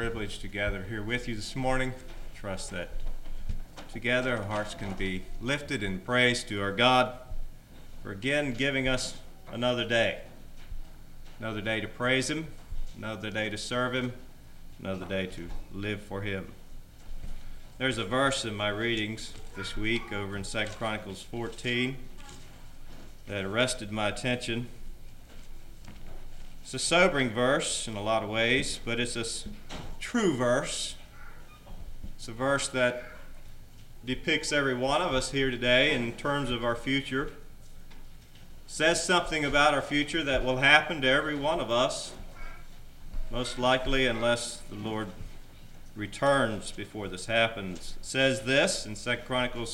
privilege to gather here with you this morning. Trust that together our hearts can be lifted in praise to our God for again giving us another day. Another day to praise Him, another day to serve Him, another day to live for Him. There's a verse in my readings this week over in 2 Chronicles 14 that arrested my attention. It's a sobering verse in a lot of ways, but it's a true verse. It's a verse that depicts every one of us here today in terms of our future. It says something about our future that will happen to every one of us, most likely unless the Lord returns before this happens. It says this in 2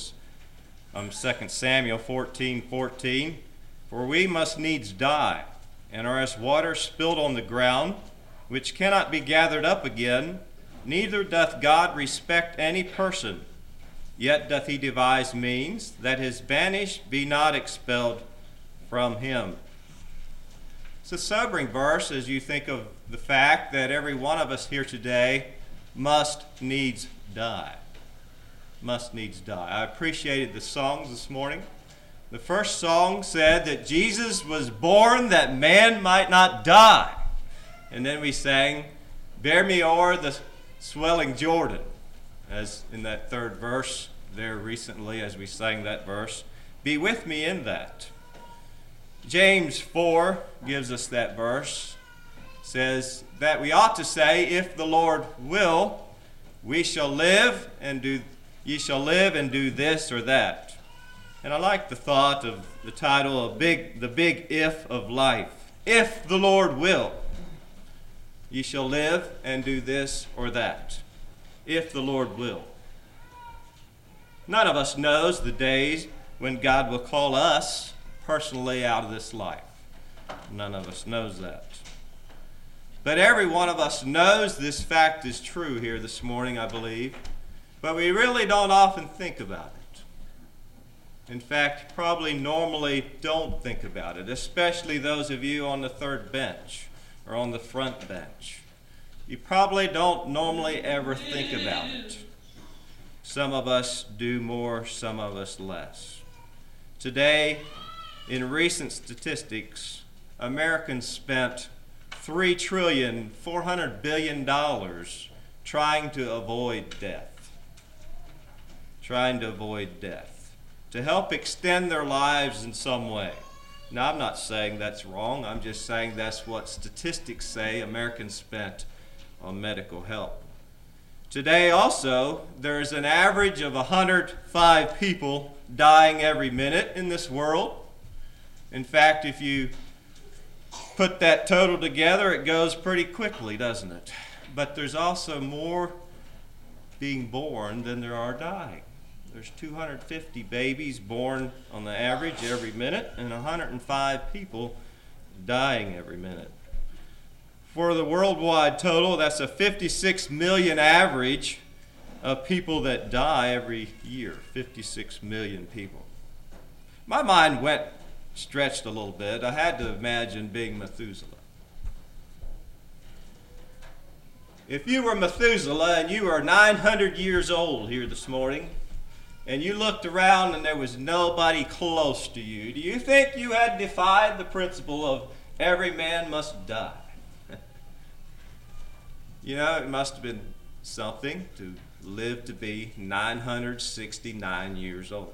Samuel 14:14, "For we must needs die, and are as water spilled on the ground, which cannot be gathered up again. Neither doth God respect any person, yet doth He devise means, that His banished be not expelled from Him." It's a sobering verse as you think of the fact that every one of us here today must needs die. Must needs die. I appreciated the songs this morning. The first song said that Jesus was born that man might not die. And then we sang, "Bear me o'er the swelling Jordan," as in that third verse there recently as we sang that verse. Be with me in that. James 4 gives us that verse. Says that we ought to say, "If the Lord will, we shall live and do, ye shall live and do this or that." And I like the thought of the title of the big if of life. If the Lord will, ye shall live and do this or that. If the Lord will. None of us knows the days when God will call us personally out of this life. None of us knows that. But every one of us knows this fact is true here this morning, I believe. But we really don't often think about it. In fact, probably normally don't think about it, especially those of you on the third bench or on the front bench. You probably don't normally ever think about it. Some of us do more, some of us less. Today, in recent statistics, Americans spent $3.4 trillion trying to avoid death. Trying to avoid death. To help extend their lives in some way. Now, I'm not saying that's wrong. I'm just saying that's what statistics say Americans spent on medical help. Today also, there's an average of 105 people dying every minute in this world. In fact, if you put that total together, it goes pretty quickly, doesn't it? But there's also more being born than there are dying. There's 250 babies born on the average every minute and 105 people dying every minute. For the worldwide total, that's a 56 million average of people that die every year. 56 million people. My mind stretched a little bit. I had to imagine being Methuselah. If you were Methuselah and you were 900 years old here this morning, and you looked around and there was nobody close to you, do you think you had defied the principle of every man must die? You know, it must have been something to live to be 969 years old.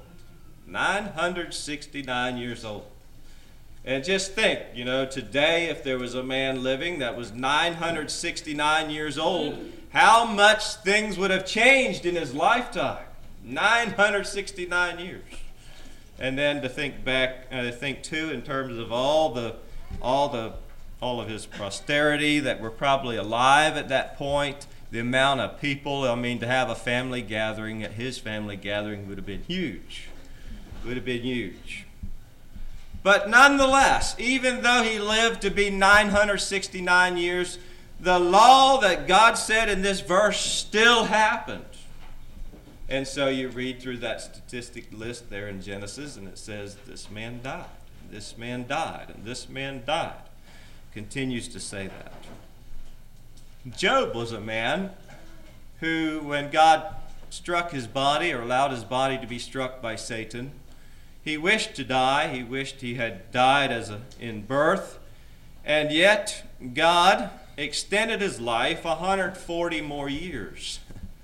969 years old. And just think, you know, today if there was a man living that was 969 years old, how much things would have changed in his lifetime. 969 years. And then to think back, think too in terms of all of his posterity that were probably alive at that point, the amount of people, to have a family gathering at his family gathering would have been huge. Would have been huge. But nonetheless, even though he lived to be 969 years, the law that God said in this verse still happened. And so you read through that statistic list there in Genesis, and it says, this man died, this man died, and this man died. Continues to say that. Job was a man who, when God struck his body or allowed his body to be struck by Satan, he wished to die. He wished he had died in birth. And yet God extended his life 140 more years.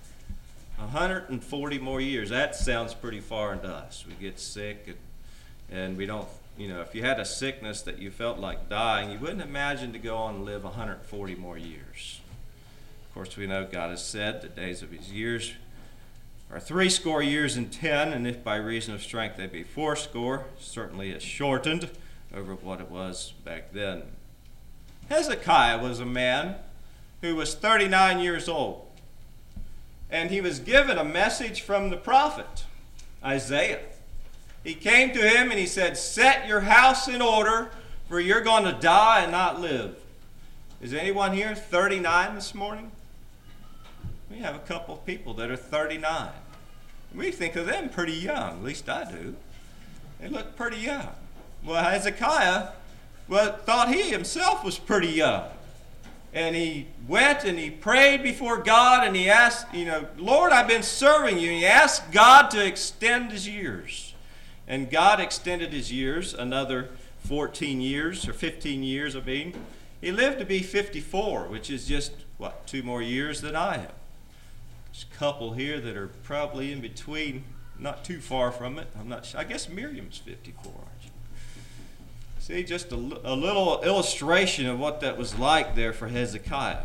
140 more years. That sounds pretty foreign to us. We get sick and we don't, if you had a sickness that you felt like dying, you wouldn't imagine to go on and live 140 more years. Of course, we know God has said the days of his years are 80 years and 10, and if by reason of strength they be 80, certainly it's shortened over what it was back then. Hezekiah was a man who was 39 years old, and he was given a message from the prophet Isaiah. He came to him and he said, "Set your house in order, for you're going to die and not live." Is anyone here 39 this morning? We have a couple of people that are 39. We think of them pretty young, at least I do. They look pretty young. Well, Hezekiah thought he himself was pretty young. And he went and he prayed before God and he asked, "Lord, I've been serving you." And he asked God to extend his years. And God extended his years another 14 years, or 15 years, He lived to be 54, which is just, 2 more years than I have. There's a couple here that are probably in between, not too far from it. I'm not sure. I guess Miriam's 54, aren't you? See, just a little illustration of what that was like there for Hezekiah.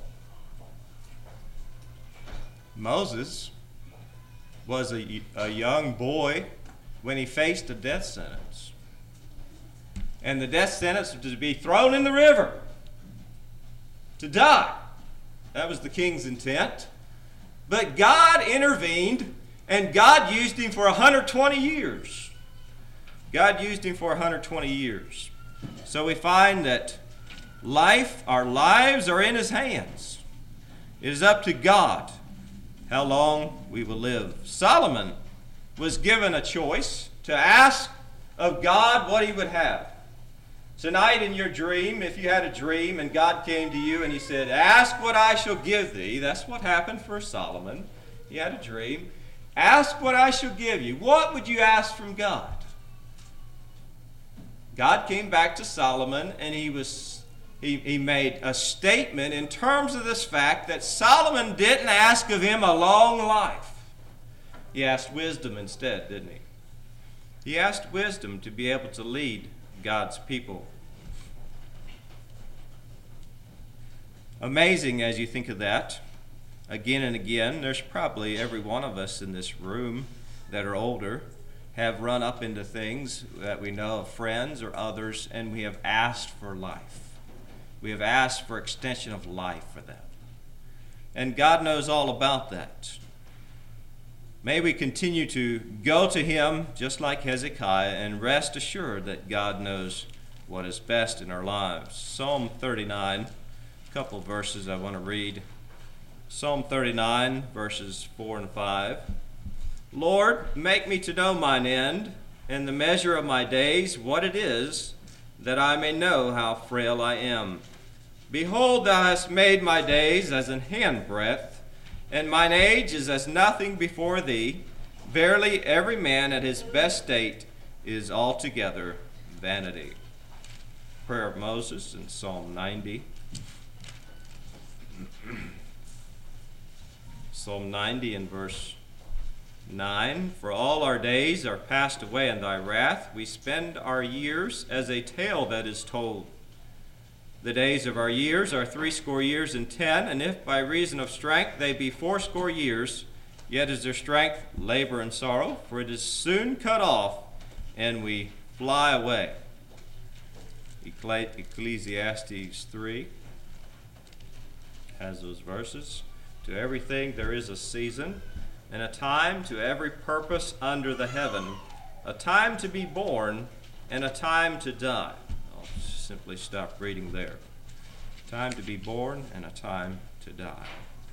Moses was a young boy when he faced a death sentence. And the death sentence was to be thrown in the river, to die. That was the king's intent. But God intervened, and God used him for 120 years. God used him for 120 years. So we find that our lives are in his hands. It is up to God how long we will live. Solomon was given a choice to ask of God what he would have. Tonight in your dream, if you had a dream and God came to you and he said, "Ask what I shall give thee." That's what happened for Solomon. He had a dream. "Ask what I shall give you." What would you ask from God? God came back to Solomon and he made a statement in terms of this fact that Solomon didn't ask of him a long life. He asked wisdom instead, didn't he? He asked wisdom to be able to lead God's people. Amazing as you think of that. Again and again, there's probably every one of us in this room that are older have run up into things that we know of friends or others, and we have asked for life. We have asked for extension of life for them. And God knows all about that. May we continue to go to him just like Hezekiah and rest assured that God knows what is best in our lives. Psalm 39, a couple of verses I want to read. Psalm 39, verses 4 and 5. "Lord, make me to know mine end, and the measure of my days, what it is, that I may know how frail I am. Behold, thou hast made my days as an handbreadth, and mine age is as nothing before thee. Verily, every man at his best state is altogether vanity." Prayer of Moses in Psalm 90. Psalm 90 in verse 9. "For all our days are passed away in thy wrath. We spend our years as a tale that is told. The days of our years are 80 years and 10, and if by reason of strength they be 80 years, yet is their strength labor and sorrow, for it is soon cut off, and we fly away." Ecclesiastes 3 has those verses. "To everything there is a season, and a time to every purpose under the heaven, a time to be born, and a time to die." I'll simply stop reading there. Time to be born and a time to die.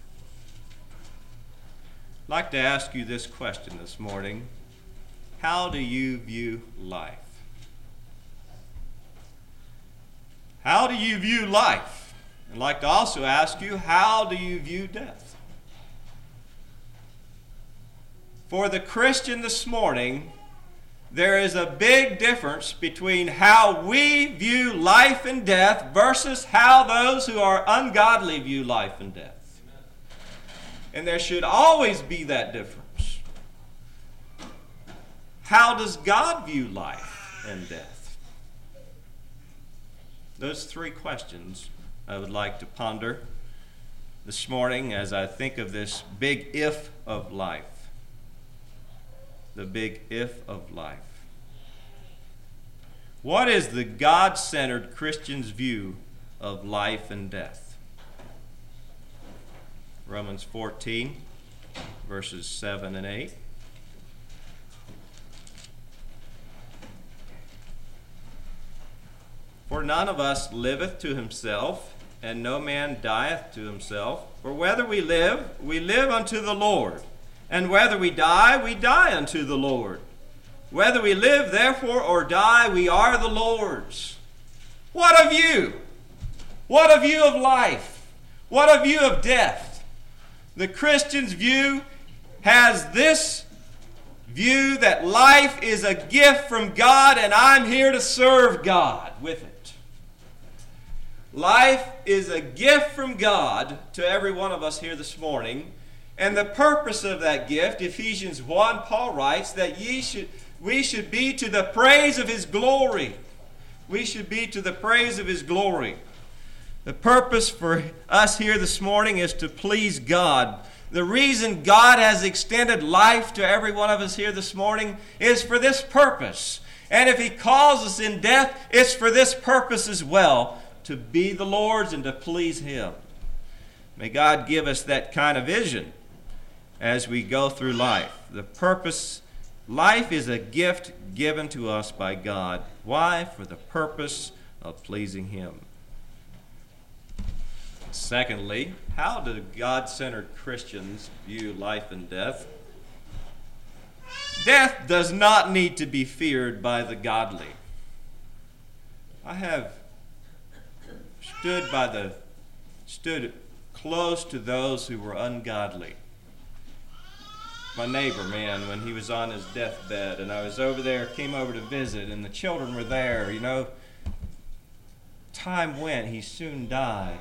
I'd like to ask you this question this morning. How do you view life? How do you view life? I'd like to also ask you, how do you view death? For the Christian this morning, there is a big difference between how we view life and death versus how those who are ungodly view life and death. And there should always be that difference. How does God view life and death? Those three questions I would like to ponder this morning as I think of this big if of life. The big if of life. What is the God-centered Christian's view of life and death? Romans 14, verses 7 and 8. For none of us liveth to himself, and no man dieth to himself. For whether we live unto the Lord. And whether we die unto the Lord. Whether we live, therefore, or die, we are the Lord's. What of you? What of you of life? What of you of death? The Christian's view has this view that life is a gift from God and I'm here to serve God with it. Life is a gift from God to every one of us here this morning. And the purpose of that gift, Ephesians 1, Paul writes that we should be to the praise of His glory. We should be to the praise of His glory. The purpose for us here this morning is to please God. The reason God has extended life to every one of us here this morning is for this purpose. And if He calls us in death, it's for this purpose as well, to be the Lord's and to please Him. May God give us that kind of vision as we go through life. The purpose, life is a gift given to us by God. Why? For the purpose of pleasing Him. Secondly, how do God-centered Christians view life and death? Death does not need to be feared by the godly. I have stood close to those who were ungodly. My neighbor, man, when he was on his deathbed, and I was over there, came over to visit, and the children were there, you know. Time went, he soon died.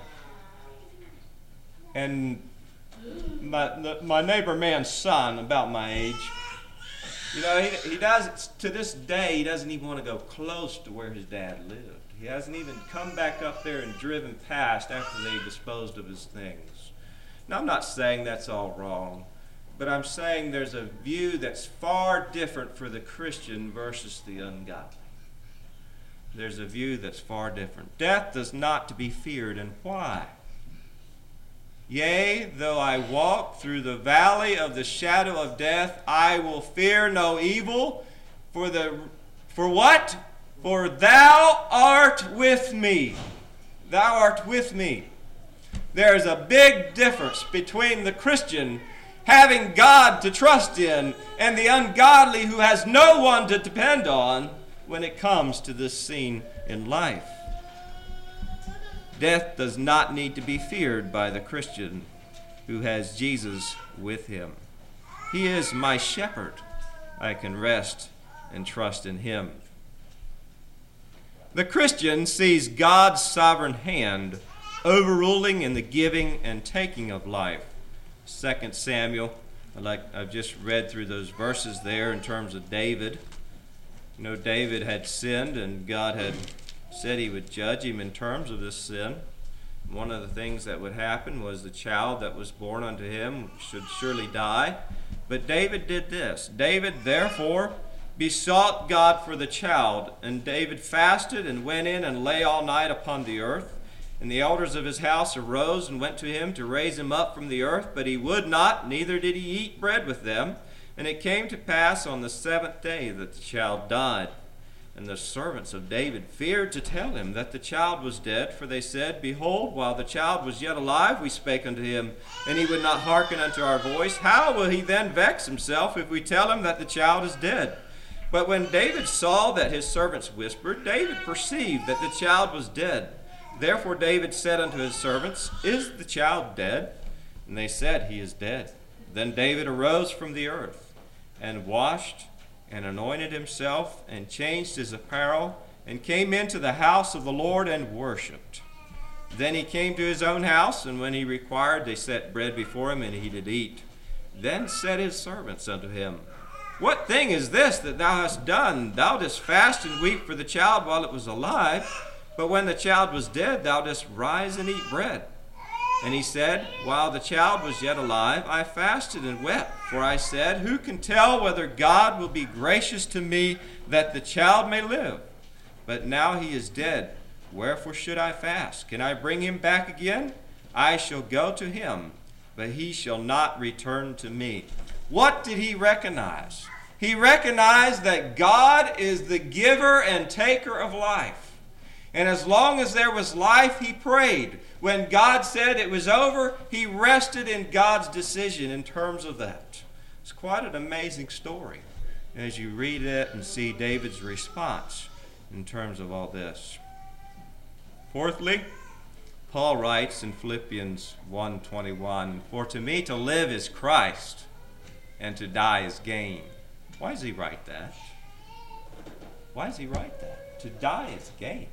And my neighbor man's son, about my age, you know, he does, to this day, he doesn't even want to go close to where his dad lived. He hasn't even come back up there and driven past after they disposed of his things. Now, I'm not saying that's all wrong, but I'm saying there's a view that's far different for the Christian versus the ungodly. There's a view that's far different. Death is not to be feared, and why? Yea, though I walk through the valley of the shadow of death, I will fear no evil. For what? For thou art with me. Thou art with me. There's a big difference between the Christian having God to trust in and the ungodly who has no one to depend on when it comes to this scene in life. Death does not need to be feared by the Christian who has Jesus with him. He is my shepherd. I can rest and trust in Him. The Christian sees God's sovereign hand overruling in the giving and taking of life. 2 Samuel, I've just read through those verses there in terms of David. You know, David had sinned and God had said He would judge him in terms of this sin. One of the things that would happen was the child that was born unto him should surely die. But David did this. David, therefore, besought God for the child, and David fasted and went in and lay all night upon the earth. And the elders of his house arose and went to him to raise him up from the earth, but he would not, neither did he eat bread with them. And it came to pass on the 7th day that the child died. And the servants of David feared to tell him that the child was dead, for they said, Behold, while the child was yet alive, we spake unto him, and he would not hearken unto our voice. How will he then vex himself if we tell him that the child is dead? But when David saw that his servants whispered, David perceived that the child was dead. Therefore David said unto his servants, Is the child dead? And they said, He is dead. Then David arose from the earth, and washed, and anointed himself, and changed his apparel, and came into the house of the Lord, and worshipped. Then he came to his own house, and when he required, they set bread before him, and he did eat. Then said his servants unto him, What thing is this that thou hast done? Thou didst fast and weep for the child while it was alive, but when the child was dead, thou didst rise and eat bread. And he said, While the child was yet alive, I fasted and wept, for I said, Who can tell whether God will be gracious to me that the child may live? But now he is dead. Wherefore should I fast? Can I bring him back again? I shall go to him, but he shall not return to me. What did he recognize? He recognized that God is the giver and taker of life. And as long as there was life, he prayed. When God said it was over, he rested in God's decision in terms of that. It's quite an amazing story as you read it and see David's response in terms of all this. Fourthly, Paul writes in Philippians 1:21, For to me to live is Christ, and to die is gain. Why does he write that? Why does he write that? To die is gain.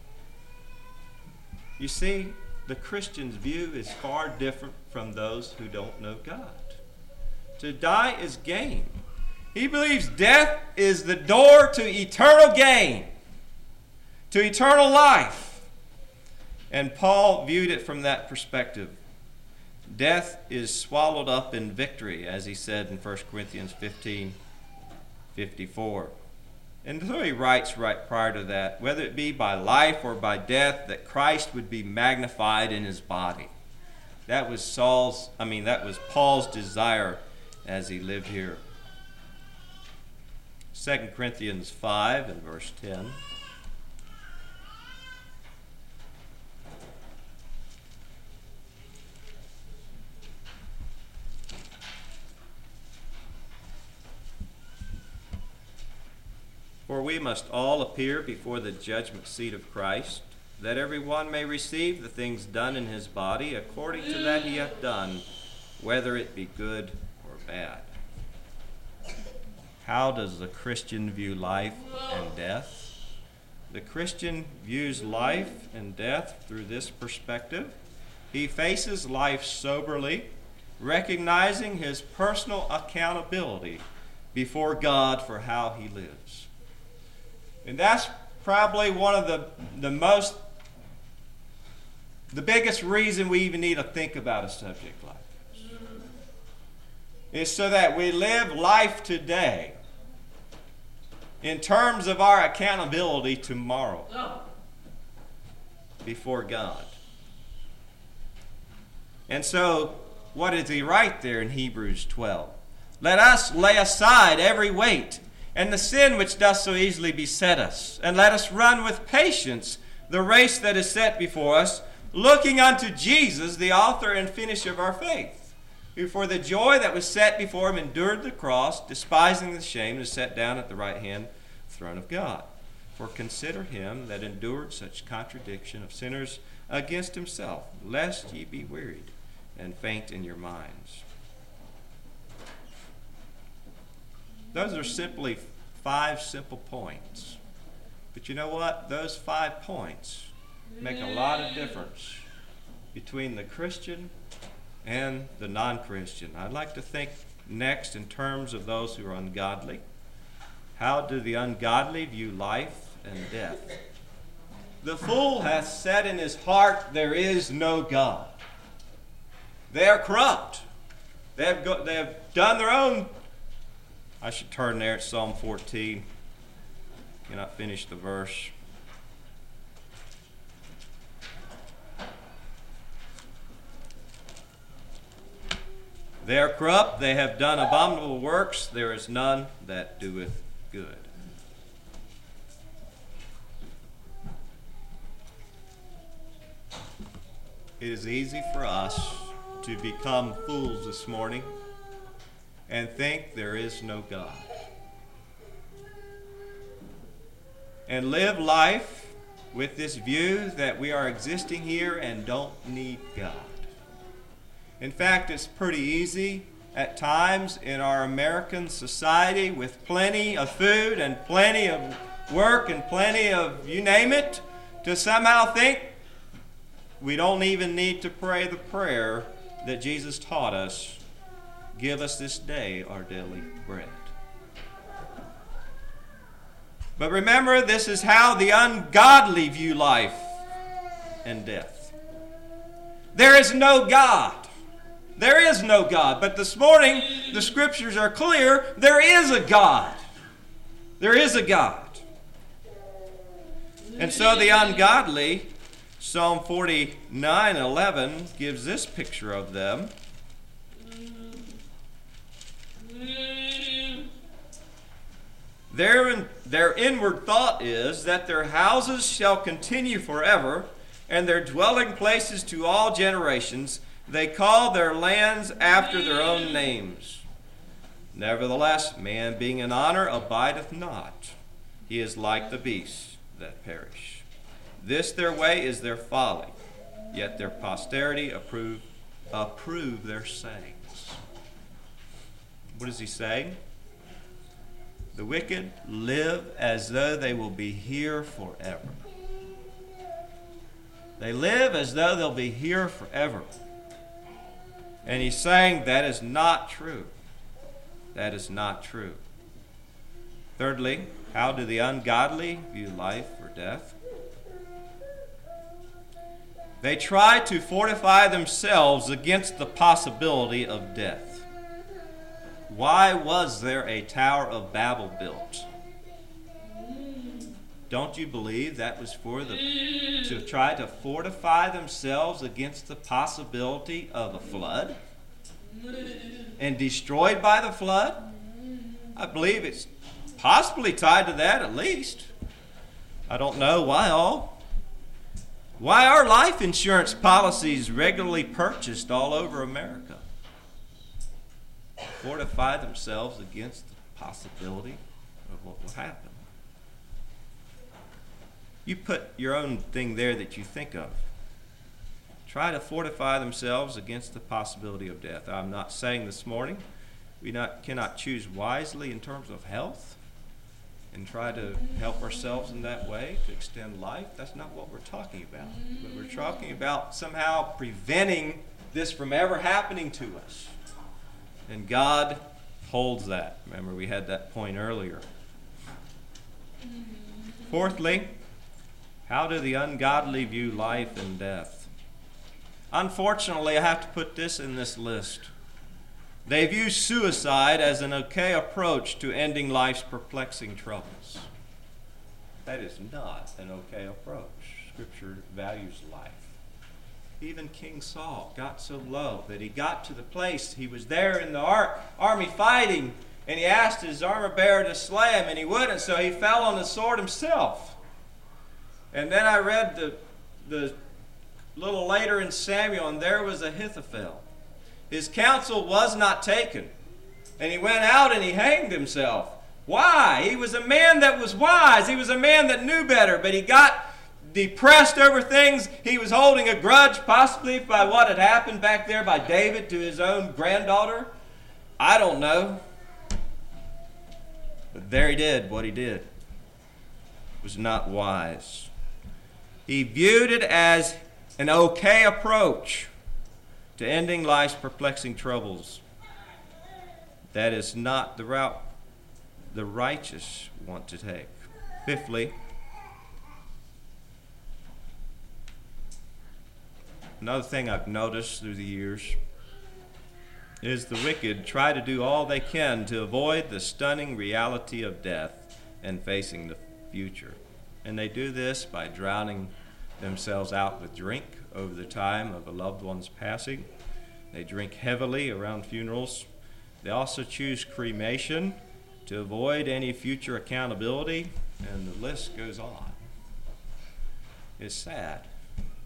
You see, the Christian's view is far different from those who don't know God. To die is gain. He believes death is the door to eternal gain, to eternal life. And Paul viewed it from that perspective. Death is swallowed up in victory, as he said in 1 Corinthians 15:54. And so he writes right prior to that, whether it be by life or by death, that Christ would be magnified in his body. That was Paul's desire as he lived here. 2 Corinthians 5 and verse 10. For we must all appear before the judgment seat of Christ, that every one may receive the things done in his body according to that he hath done, whether it be good or bad. How does the Christian view life and death? The Christian views life and death through this perspective. He faces life soberly, recognizing his personal accountability before God for how he lives. And that's probably one of the biggest reason we even need to think about a subject like this. Is so that we live life today in terms of our accountability tomorrow before God. And so, what does he write there in Hebrews 12? Let us lay aside every weight and the sin which doth so easily beset us, and let us run with patience the race that is set before us, looking unto Jesus, the author and finisher of our faith, who for the joy that was set before him endured the cross, despising the shame, and is set down at the right hand throne of God. For consider him that endured such contradiction of sinners against himself, lest ye be wearied and faint in your minds. Those are simply 5 simple points. But you know what? Those 5 points make a lot of difference between the Christian and the non-Christian. I'd like to think next in terms of those who are ungodly. How do the ungodly view life and death? The fool hath said in his heart, there is no God. They are corrupt. They have done their own. I should turn there at Psalm 14. Cannot finish the verse. They are corrupt, they have done abominable works, there is none that doeth good. It is easy for us to become fools this morning and think there is no God. And live life with this view that we are existing here and don't need God. In fact, it's pretty easy at times in our American society, with plenty of food and plenty of work and plenty of you name it, to somehow think we don't even need to pray the prayer that Jesus taught us, give us this day our daily bread. But remember, this is how the ungodly view life and death. There is no God. There is no God. But this morning, the scriptures are clear. There is a God. There is a God. And so the ungodly, Psalm 49:11 gives this picture of them. Their inward thought is that their houses shall continue forever, and their dwelling places to all generations. They call their lands after their own names. Nevertheless, man being in honor abideth not. He is like the beasts that perish. This their way is their folly, yet their posterity approve their sayings. What is he saying? The wicked live as though they will be here forever. They live as though they'll be here forever. And he's saying that is not true. That is not true. Thirdly, how do the ungodly view life or death? They try to fortify themselves against the possibility of death. Why was there a Tower of Babel built? Don't you believe that was to try to fortify themselves against the possibility of a flood? And destroyed by the flood? I believe it's possibly tied to that at least. I don't know why all. Why are life insurance policies regularly purchased all over America? Fortify themselves against the possibility of what will happen. You put your own thing there that you think of. Try to fortify themselves against the possibility of death. I'm not saying this morning we cannot choose wisely in terms of health and try to help ourselves in that way to extend life. That's not what we're talking about. But we're talking about somehow preventing this from ever happening to us. And God holds that. Remember, we had that point earlier. Fourthly, how do the ungodly view life and death? Unfortunately, I have to put this in this list. They view suicide as an okay approach to ending life's perplexing troubles. That is not an okay approach. Scripture values life. Even King Saul got so low that he got to the place, he was there in the army fighting, and he asked his armor bearer to slay him, and he wouldn't, so he fell on the sword himself. And then I read the little later in Samuel, and there was Ahithophel. His counsel was not taken, and he went out and he hanged himself. Why? He was a man that was wise. He was a man that knew better, but he got depressed over things. He was holding a grudge possibly by what had happened back there by David to his own granddaughter. I don't know. But there he did what he did. It was not wise. He viewed it as an okay approach to ending life's perplexing troubles. That is not the route the righteous want to take. Fifthly, another thing I've noticed through the years is the wicked try to do all they can to avoid the stunning reality of death and facing the future. And they do this by drowning themselves out with drink over the time of a loved one's passing. They drink heavily around funerals. They also choose cremation to avoid any future accountability, and the list goes on. It's sad.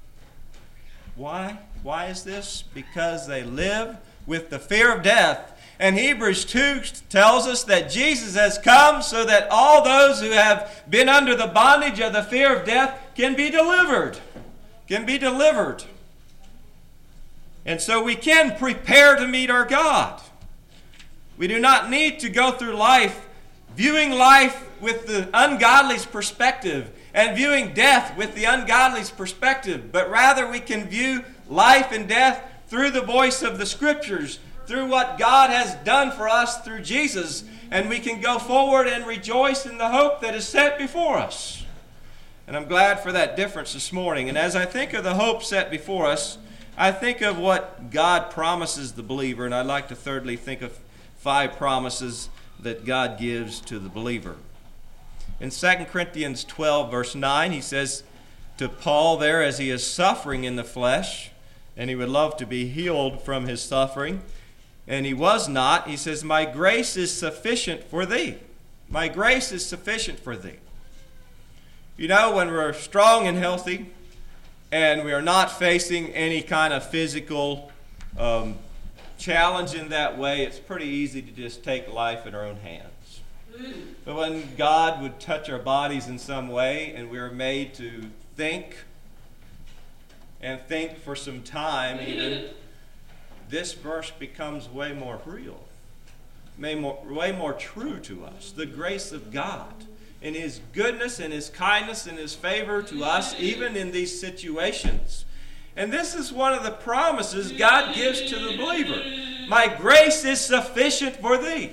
Why? Why is this? Because they live with the fear of death, And Hebrews 2 tells us that Jesus has come so that all those who have been under the bondage of the fear of death can be delivered. Can be delivered. And so we can prepare to meet our God. We do not need to go through life viewing life with the ungodly's perspective and viewing death with the ungodly's perspective, but rather we can view life and death through the voice of the Scriptures, through what God has done for us through Jesus, and we can go forward and rejoice in the hope that is set before us. And I'm glad for that difference this morning. And as I think of the hope set before us, I think of what God promises the believer, and I'd like to thirdly think of 5 promises that God gives to the believer. In 2 Corinthians 12, verse 9, he says to Paul there, as he is suffering in the flesh, and he would love to be healed from his suffering, and he was not, he says, "My grace is sufficient for thee." My grace is sufficient for thee. You know, when we're strong and healthy, and we are not facing any kind of physical challenge in that way, it's pretty easy to just take life in our own hands. But when God would touch our bodies in some way, and we are made to think, and think for some time even, this verse becomes way more real, way more true to us. The grace of God and His goodness and His kindness and His favor to us, even in these situations. And this is one of the promises God gives to the believer. My grace is sufficient for thee.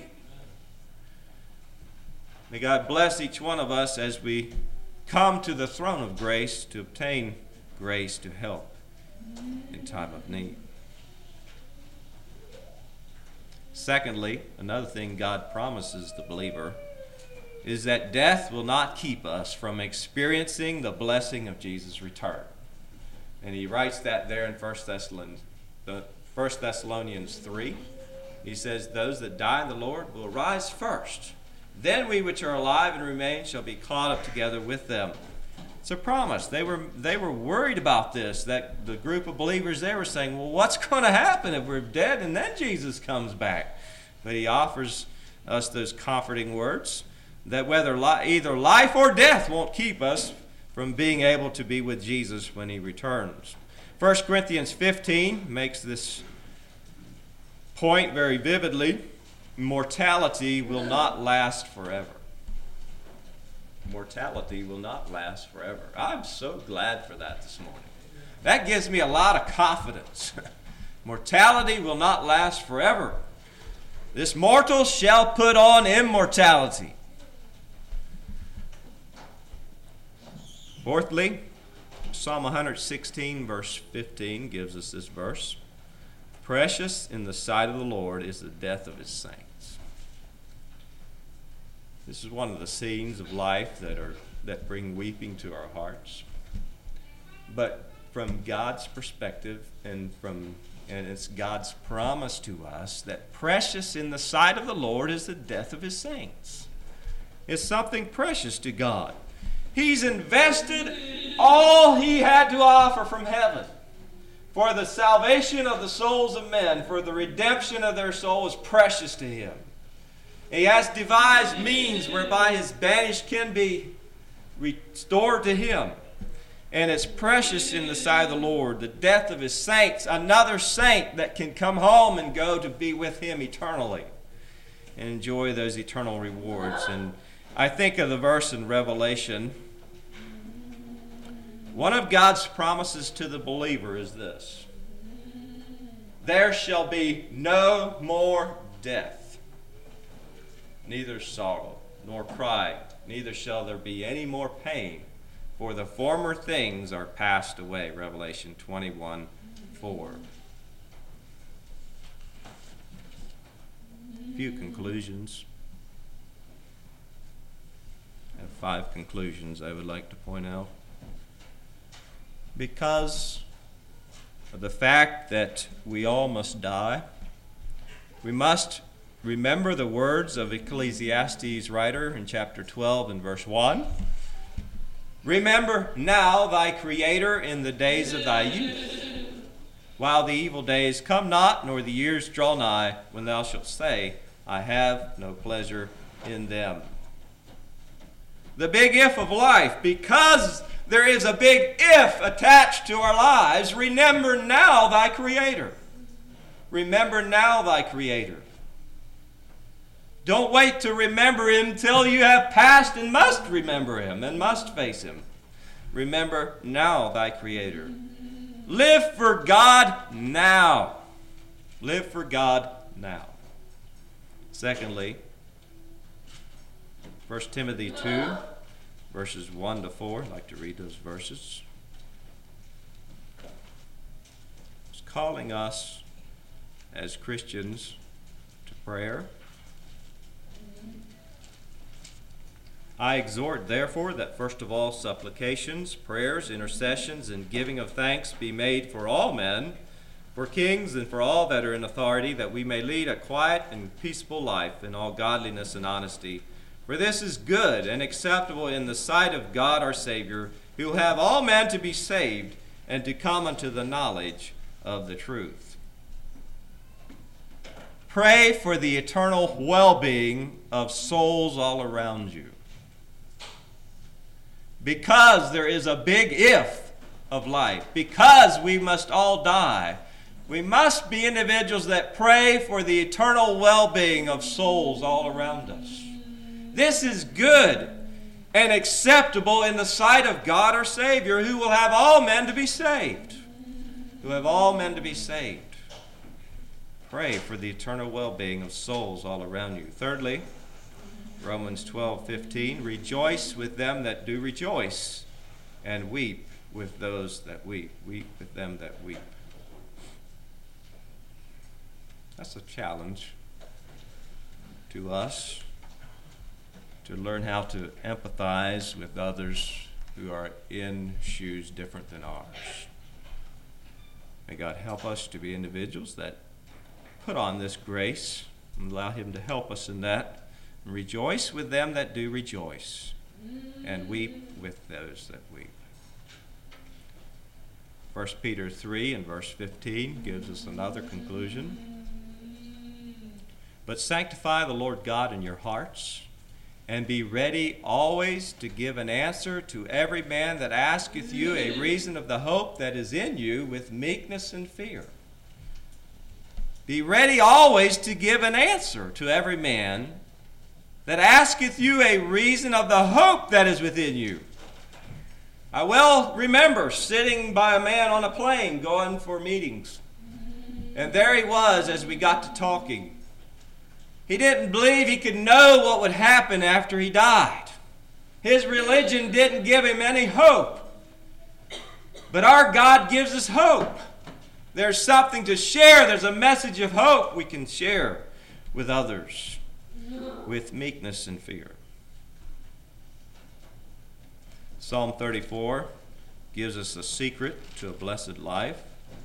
May God bless each one of us as we come to the throne of grace to obtain grace to help in time of need. Secondly, another thing God promises the believer is that death will not keep us from experiencing the blessing of Jesus' return. And he writes that there in 1 Thessalonians 3. He says, "Those that die in the Lord will rise first. Then we which are alive and remain shall be caught up together with them." It's a promise. They were worried about this, that the group of believers there were saying, well, what's going to happen if we're dead and then Jesus comes back? But he offers us those comforting words that whether either life or death won't keep us from being able to be with Jesus when he returns. 1 Corinthians 15 makes this point very vividly. Mortality will not last forever. Mortality will not last forever. I'm so glad for that this morning. That gives me a lot of confidence. Mortality will not last forever. This mortal shall put on immortality. Fourthly, Psalm 116, verse 15 gives us this verse. Precious in the sight of the Lord is the death of his saints. This is one of the scenes of life that bring weeping to our hearts. But from God's perspective, and it's God's promise to us that precious in the sight of the Lord is the death of his saints. It's something precious to God. He's invested all he had to offer from heaven for the salvation of the souls of men, for the redemption of their soul is precious to him. He has devised means whereby his banished can be restored to him. And it's precious in the sight of the Lord, the death of his saints, another saint that can come home and go to be with him eternally and enjoy those eternal rewards. And I think of the verse in Revelation. One of God's promises to the believer is this: there shall be no more death, neither sorrow nor cry, neither shall there be any more pain, for the former things are passed away. Revelation 21:4. A few conclusions. I have 5 conclusions I would like to point out. Because of the fact that we all must die, we must remember the words of Ecclesiastes writer in chapter 12 and verse 1. Remember now thy Creator in the days of thy youth, while the evil days come not, nor the years draw nigh, when thou shalt say, I have no pleasure in them. The big if of life. Because there is a big if attached to our lives, remember now thy Creator. Remember now thy Creator. Don't wait to remember Him till you have passed and must remember Him and must face Him. Remember now thy Creator. Live for God now. Live for God now. Secondly, 1 Timothy 2, verses 1 to 4. I'd like to read those verses. It's calling us as Christians to prayer. I exhort, therefore, that first of all supplications, prayers, intercessions, and giving of thanks be made for all men, for kings and for all that are in authority, that we may lead a quiet and peaceable life in all godliness and honesty. For this is good and acceptable in the sight of God our Savior, who will have all men to be saved and to come unto the knowledge of the truth. Pray for the eternal well-being of souls all around you. Because there is a big if of life, because we must all die, we must be individuals that pray for the eternal well-being of souls all around us. This is good and acceptable in the sight of God our Savior, who will have all men to be saved. Who have all men to be saved. Pray for the eternal well-being of souls all around you. Thirdly, Romans 12:15, rejoice with them that do rejoice, and weep with those that weep. Weep with them that weep. That's a challenge to us, to learn how to empathize with others who are in shoes different than ours. May God help us to be individuals that put on this grace and allow Him to help us in that. Rejoice with them that do rejoice, and weep with those that weep. 1 Peter 3 and verse 15 gives us another conclusion. But sanctify the Lord God in your hearts, and be ready always to give an answer to every man that asketh you a reason of the hope that is in you with meekness and fear. Be ready always to give an answer to every man that asketh you a reason of the hope that is within you. I well remember sitting by a man on a plane going for meetings. And there he was as we got to talking. He didn't believe he could know what would happen after he died. His religion didn't give him any hope. But our God gives us hope. There's something to share. There's a message of hope we can share with others, with meekness and fear. Psalm 34 gives us a secret to a blessed life.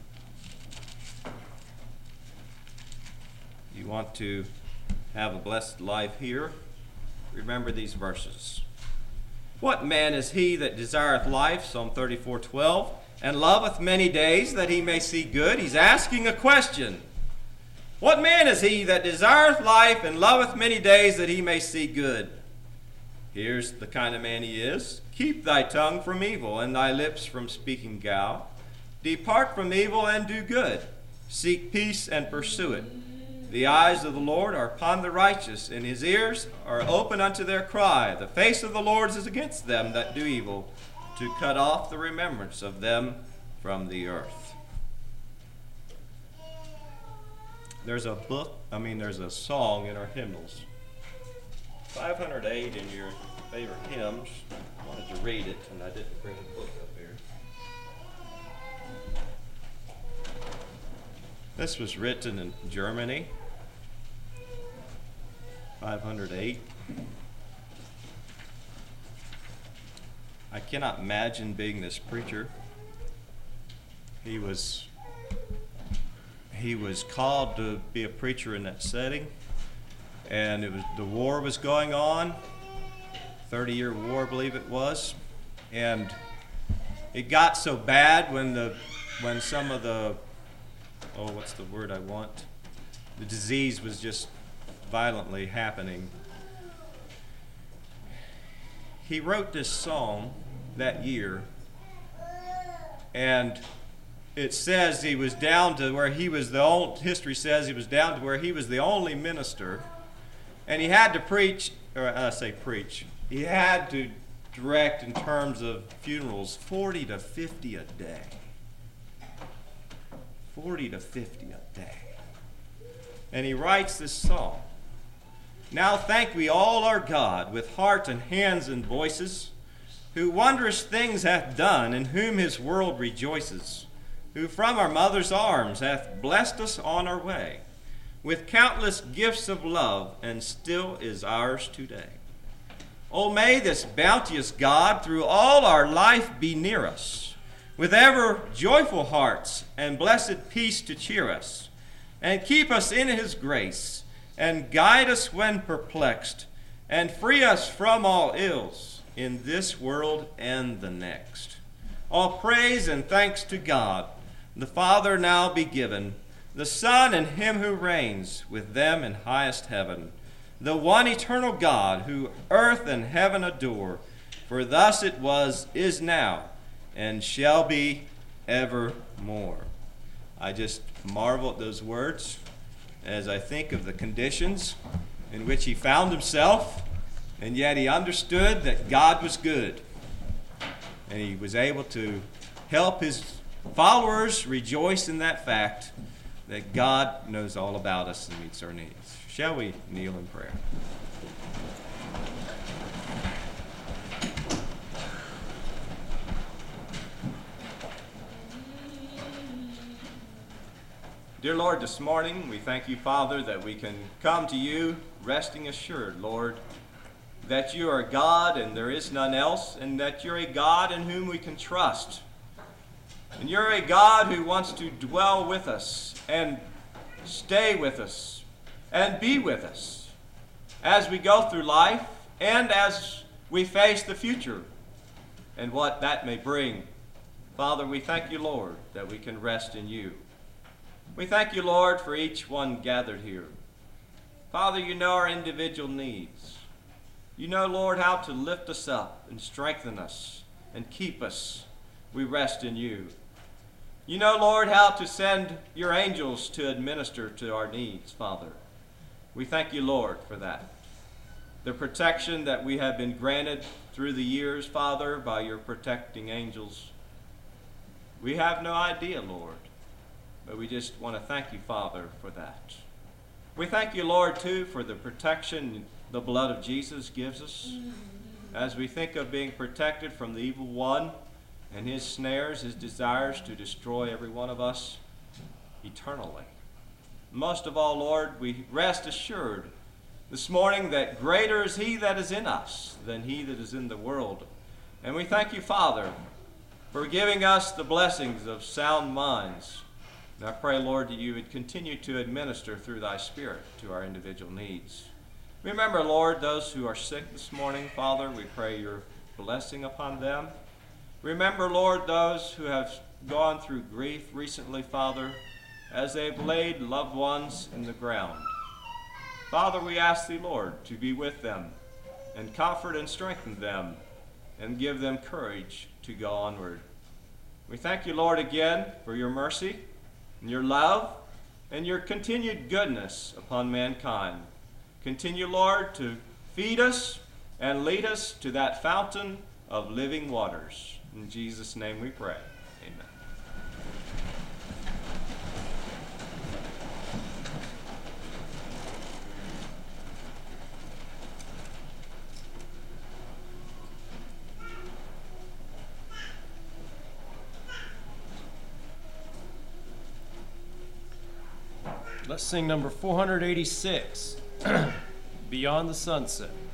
You want to have a blessed life here? Remember these verses. What man is he that desireth life, Psalm 34:12, and loveth many days that he may see good? He's asking a question. What man is he that desireth life and loveth many days that he may see good? Here's the kind of man he is. Keep thy tongue from evil and thy lips from speaking guile. Depart from evil and do good. Seek peace and pursue it. The eyes of the Lord are upon the righteous, and his ears are open unto their cry. The face of the Lord is against them that do evil, to cut off the remembrance of them from the earth. There's a song in our hymnals. 508 in your favorite hymns. I wanted to read it, and I didn't bring the book up here. This was written in Germany, 508. I cannot imagine being this preacher. He was called to be a preacher in that setting, and the war was going on, 30-year war, I believe it was, and it got so bad when some of the what's the word I want? The disease was just violently happening. He wrote this song that year, and it says he was down to where he was the only, history says he was down to where he was the only minister, and he had to preach, he had to direct in terms of funerals 40 to 50 a day. 40 to 50 a day. And he writes this song. Now thank we all our God with heart and hands and voices, who wondrous things hath done, in whom his world rejoices, who from our mother's arms hath blessed us on our way, with countless gifts of love, and still is ours today. Oh, may this bounteous God through all our life be near us, with ever joyful hearts and blessed peace to cheer us, and keep us in his grace, and guide us when perplexed, and free us from all ills in this world and the next. All praise and thanks to God, the Father now be given, the Son and him who reigns with them in highest heaven, the one eternal God who earth and heaven adore, for thus it was, is now, and shall be evermore. I just marvel at those words as I think of the conditions in which he found himself, and yet he understood that God was good. And he was able to help his followers rejoice in that fact that God knows all about us and meets our needs. Shall we kneel in prayer? Dear Lord, this morning we thank you, Father, that we can come to you resting assured, Lord, that you are God and there is none else, and that you're a God in whom we can trust. And you're a God who wants to dwell with us and stay with us and be with us as we go through life and as we face the future and what that may bring. Father, we thank you, Lord, that we can rest in you. We thank you, Lord, for each one gathered here. Father, you know our individual needs. You know, Lord, how to lift us up and strengthen us and keep us. We rest in you. You know, Lord, how to send your angels to administer to our needs, Father. We thank you, Lord, for that. The protection that we have been granted through the years, Father, by your protecting angels. We have no idea, Lord, but we just want to thank you, Father, for that. We thank you, Lord, too, for the protection the blood of Jesus gives us as we think of being protected from the evil one and his snares, his desires to destroy every one of us eternally. Most of all, Lord, we rest assured this morning that greater is he that is in us than he that is in the world. And we thank you, Father, for giving us the blessings of sound minds. And I pray, Lord, that you would continue to administer through thy Spirit to our individual needs. Remember, Lord, those who are sick this morning, Father, we pray your blessing upon them. Remember, Lord, those who have gone through grief recently, Father, as they've laid loved ones in the ground. Father, we ask thee, Lord, to be with them and comfort and strengthen them and give them courage to go onward. We thank you, Lord, again for your mercy and your love and your continued goodness upon mankind. Continue, Lord, to feed us and lead us to that fountain of living waters. In Jesus' name we pray. Amen. Let's sing number 486, Beyond the Sunset.